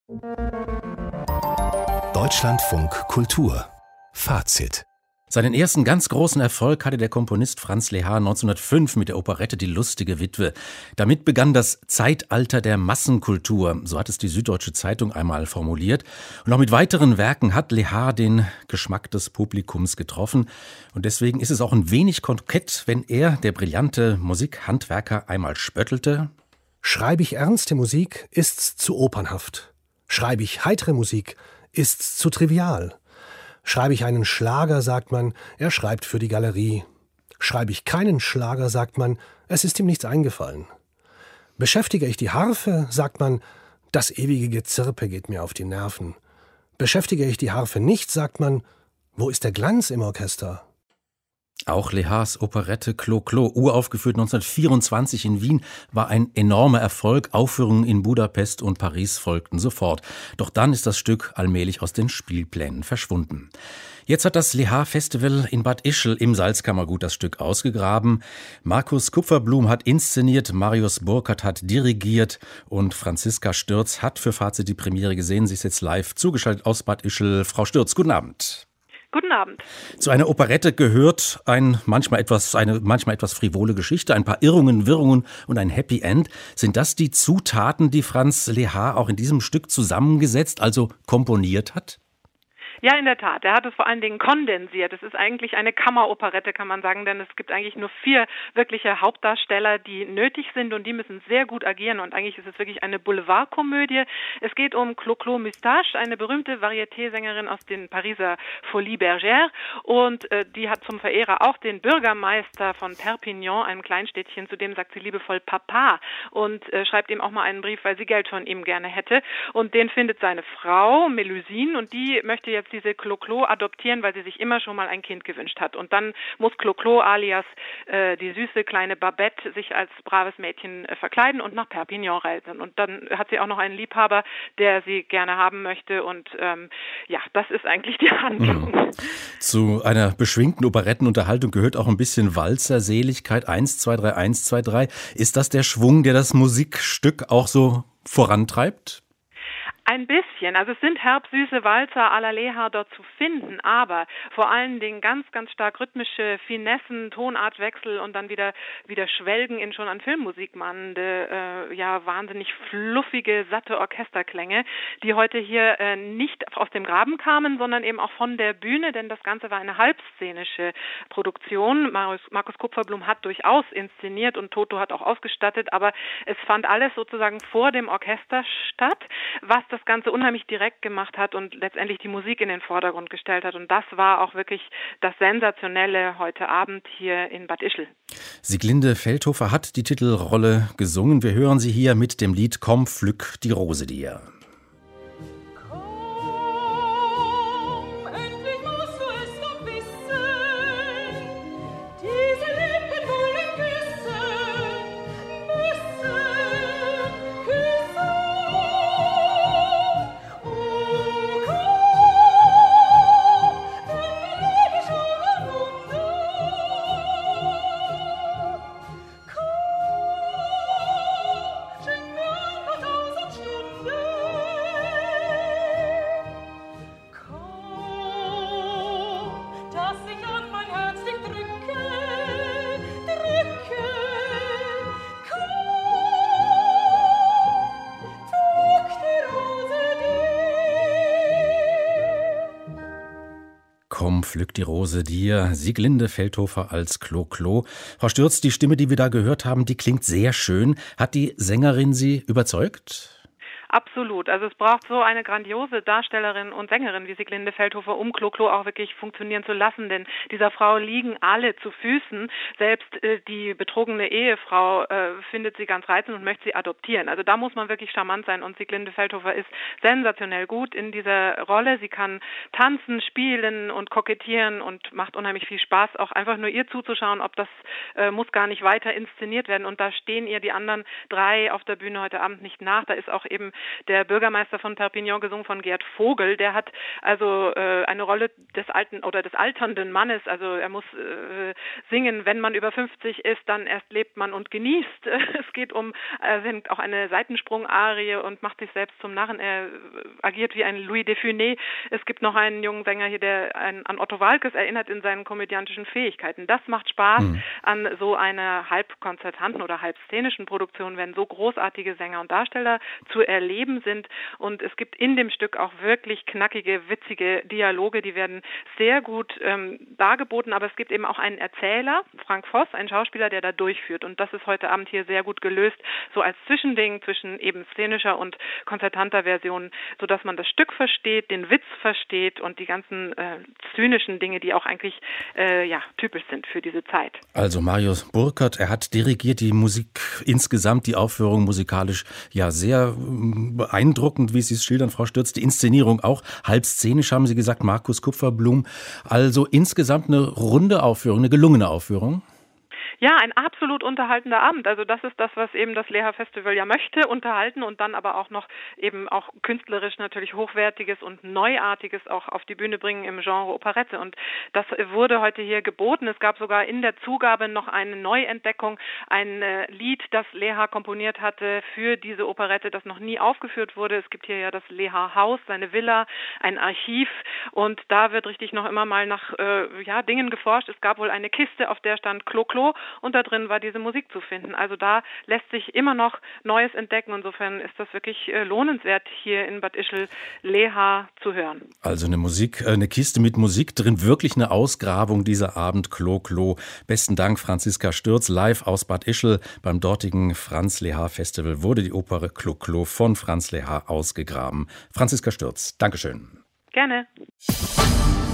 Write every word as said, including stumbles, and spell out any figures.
Deutschlandfunk Kultur Fazit. Seinen ersten ganz großen Erfolg hatte der Komponist Franz Lehár neunzehnhundertfünf mit der Operette Die lustige Witwe. Damit begann das Zeitalter der Massenkultur, so hat es die Süddeutsche Zeitung einmal formuliert. Und auch mit weiteren Werken hat Lehár den Geschmack des Publikums getroffen. Und deswegen ist es auch ein wenig kokett, wenn er, der brillante Musikhandwerker, einmal spöttelte: Schreibe ich ernste Musik, ist's zu opernhaft. Schreibe ich heitere Musik, ist's zu trivial. Schreibe ich einen Schlager, sagt man, er schreibt für die Galerie. Schreibe ich keinen Schlager, sagt man, es ist ihm nichts eingefallen. Beschäftige ich die Harfe, sagt man, das ewige Gezirpe geht mir auf die Nerven. Beschäftige ich die Harfe nicht, sagt man, wo ist der Glanz im Orchester? Auch Lehárs Operette Clo-Clo, uraufgeführt neunzehnhundertvierundzwanzig in Wien, war ein enormer Erfolg. Aufführungen in Budapest und Paris folgten sofort. Doch dann ist das Stück allmählich aus den Spielplänen verschwunden. Jetzt hat das Lehár-Festival in Bad Ischl im Salzkammergut das Stück ausgegraben. Markus Kupferblum hat inszeniert, Marius Burkhardt hat dirigiert und Franziska Stürz hat für Fazit die Premiere gesehen. Sie ist jetzt live zugeschaltet aus Bad Ischl. Frau Stürz, guten Abend. Guten Abend. Zu einer Operette gehört ein manchmal etwas, eine manchmal etwas frivole Geschichte, ein paar Irrungen, Wirrungen und ein Happy End. Sind das die Zutaten, die Franz Lehár auch in diesem Stück zusammengesetzt, also komponiert hat? Ja, in der Tat. Er hat es vor allen Dingen kondensiert. Es ist eigentlich eine Kammeroperette, kann man sagen, denn es gibt eigentlich nur vier wirkliche Hauptdarsteller, die nötig sind und die müssen sehr gut agieren und eigentlich ist es wirklich eine Boulevardkomödie. Es geht um Clo-Clo Moustache, eine berühmte Varieté-Sängerin aus den Pariser Folies Bergère und äh, die hat zum Verehrer auch den Bürgermeister von Perpignan, einem Kleinstädtchen, zu dem sagt sie liebevoll Papa und äh, schreibt ihm auch mal einen Brief, weil sie Geld von ihm gerne hätte und den findet seine Frau Melusine und die möchte jetzt diese Clo-Clo adoptieren, weil sie sich immer schon mal ein Kind gewünscht hat. Und dann muss Clo-Clo alias äh, die süße kleine Babette sich als braves Mädchen äh, verkleiden und nach Perpignan reisen. Und dann hat sie auch noch einen Liebhaber, der sie gerne haben möchte. Und ähm, ja, das ist eigentlich die Handlung. Mhm. Zu einer beschwingten Operettenunterhaltung gehört auch ein bisschen Walzerseligkeit. eins, zwei, drei, eins, zwei, drei. Ist das der Schwung, der das Musikstück auch so vorantreibt? Ein bisschen. Also es sind herbsüße Walzer à la Lehár dort zu finden, aber vor allen Dingen ganz, ganz stark rhythmische Finessen, Tonartwechsel und dann wieder wieder Schwelgen in schon an Filmmusik mahnende, äh, ja, wahnsinnig fluffige, satte Orchesterklänge, die heute hier äh, nicht aus dem Graben kamen, sondern eben auch von der Bühne, denn das Ganze war eine halbszenische Produktion. Markus, Markus Kupferblum hat durchaus inszeniert und Toto hat auch ausgestattet, aber es fand alles sozusagen vor dem Orchester statt, was das Ganze unheimlich direkt gemacht hat und letztendlich die Musik in den Vordergrund gestellt hat. Und das war auch wirklich das Sensationelle heute Abend hier in Bad Ischl. Sieglinde Feldhofer hat die Titelrolle gesungen. Wir hören sie hier mit dem Lied Komm, pflück die Rose dir. Komm, pflück die Rose dir. Sieglinde Feldhofer als Clo-Clo. Frau Stürz, die Stimme, die wir da gehört haben, die klingt sehr schön. Hat die Sängerin Sie überzeugt? Absolut. Also es braucht so eine grandiose Darstellerin und Sängerin wie Sieglinde Feldhofer, um Clo-Clo auch wirklich funktionieren zu lassen. Denn dieser Frau liegen alle zu Füßen. Selbst äh, die betrogene Ehefrau äh, findet sie ganz reizend und möchte sie adoptieren. Also da muss man wirklich charmant sein. Und Sieglinde Feldhofer ist sensationell gut in dieser Rolle. Sie kann tanzen, spielen und kokettieren und macht unheimlich viel Spaß, auch einfach nur ihr zuzuschauen. Ob das äh, muss gar nicht weiter inszeniert werden. Und da stehen ihr die anderen drei auf der Bühne heute Abend nicht nach. Da ist auch eben der Bürgermeister von Perpignan gesungen von Gerd Vogel. Der hat also äh, eine Rolle des alten oder des alternden Mannes. Also er muss äh, singen, wenn man über fünfzig ist, dann erst lebt man und genießt. Es geht um, er singt auch eine Seitensprung-Arie und macht sich selbst zum Narren. Er agiert wie ein Louis de Funès. Es gibt noch einen jungen Sänger hier, der ein, an Otto Waalkes erinnert in seinen komödiantischen Fähigkeiten. Das macht Spaß mhm. an so einer halb konzertanten oder halb szenischen Produktion, wenn so großartige Sänger und Darsteller zu erleben sind. Und es gibt in dem Stück auch wirklich knackige, witzige Dialoge, die werden sehr gut ähm, dargeboten, aber es gibt eben auch einen Erzähler, Frank Voss, ein Schauspieler, der da durchführt. Und das ist heute Abend hier sehr gut gelöst, so als Zwischending zwischen eben szenischer und konzertanter Version, sodass man das Stück versteht, den Witz versteht und die ganzen äh, zynischen Dinge, die auch eigentlich äh, ja, typisch sind für diese Zeit. Also Marius Burkert, er hat dirigiert die Musik insgesamt, die Aufführung musikalisch ja sehr beeindruckend, wie Sie es schildern, Frau Stürz. Die Inszenierung auch halb szenisch, haben Sie gesagt, Markus Kupferblum. Also insgesamt eine runde Aufführung, eine gelungene Aufführung. Ja, ein absolut unterhaltender Abend. Also das ist das, was eben das Leha Festival ja möchte, unterhalten und dann aber auch noch eben auch künstlerisch natürlich Hochwertiges und Neuartiges auch auf die Bühne bringen im Genre Operette. Und das wurde heute hier geboten. Es gab sogar in der Zugabe noch eine Neuentdeckung, ein äh, Lied, das Leha komponiert hatte für diese Operette, das noch nie aufgeführt wurde. Es gibt hier ja das Leha Haus, seine Villa, ein Archiv und da wird richtig noch immer mal nach äh, ja, Dingen geforscht. Es gab wohl eine Kiste, auf der stand Klo Klo. Und da drin war diese Musik zu finden. Also da lässt sich immer noch Neues entdecken. Insofern ist das wirklich äh, lohnenswert, hier in Bad Ischl Leha zu hören. Also eine Musik, eine Kiste mit Musik drin, wirklich eine Ausgrabung dieser Abend Klo Klo. Besten Dank, Franziska Stürz, live aus Bad Ischl. Beim dortigen Franz Leha Festival wurde die Oper Klo Klo von Franz Leha ausgegraben. Franziska Stürz, Dankeschön. Gerne.